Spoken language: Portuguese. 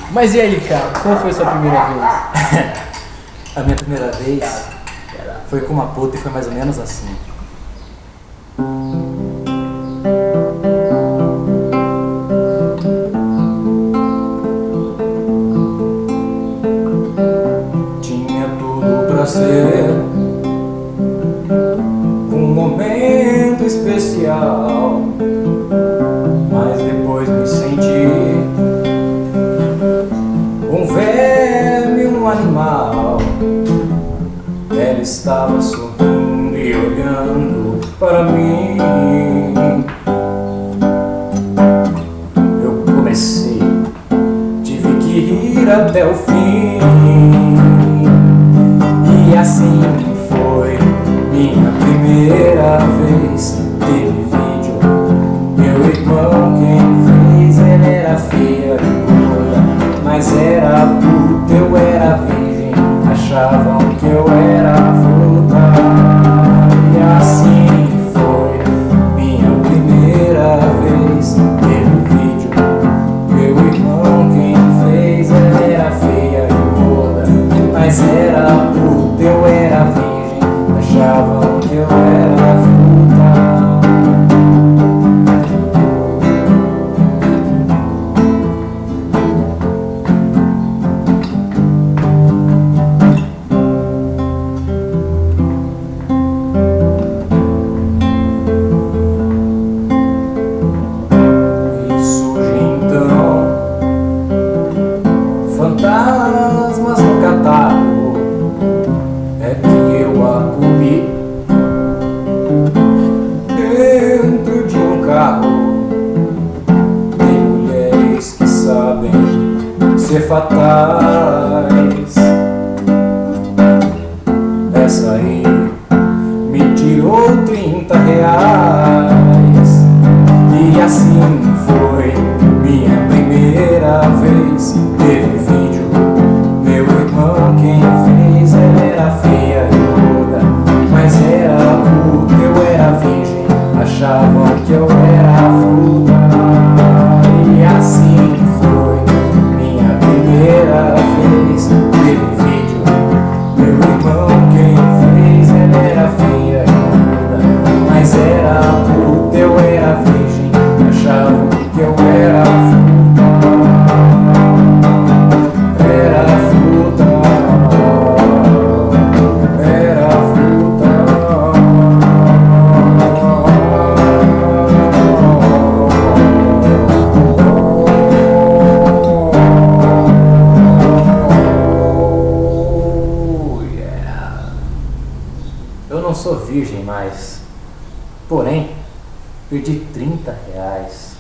Mas e aí, cara, qual foi a sua primeira vez? A minha primeira vez foi com uma puta e foi mais ou menos assim. Tinha tudo pra ser um momento especial, mas depois me senti um verme, um animal. Ela estava sorrindo e olhando para mim. Eu comecei, tive que ir até o fim. E assim foi minha primeira vez. Teve vídeo, meu irmão quem fez. Ela era feia e gorda, mas era puta, eu era virgem. Achavam que eu era fruta. E assim foi minha primeira vez. Teve vídeo, meu irmão quem fez. Ela era feia e gorda, mas era puta, eu era virgem. Achavam que eu era fruta. Fantasmas no catálogo, é que eu a comi dentro de um carro. Tem mulheres que sabem ser fatais. Essa aí me tirou 30 reais. E assim foi minha primeira vez. Teve vídeo, meu irmão quem fez. Ela era feia e gorda, mas era puta, eu era virgem. Achavam que eu era fruta. E assim foi minha primeira vez. Teve vídeo, meu irmão quem fez. Ela era feia e gorda, mas era puta, eu era virgem. Achavam que eu era fruta. Eu não sou virgem mais, porém, perdi 30 reais.